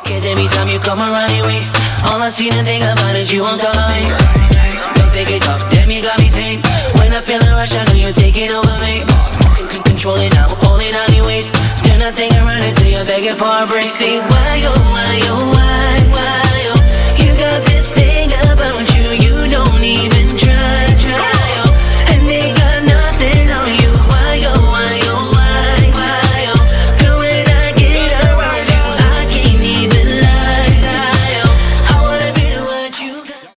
Cause every time you come around anyway, all I see and think about is you on top of me. Don't take it off, damn you got me sane. When I feel a rush, I know you're taking over me. Control it now, hold it on your waist. Turn that thing around until you're begging for a break. Say why you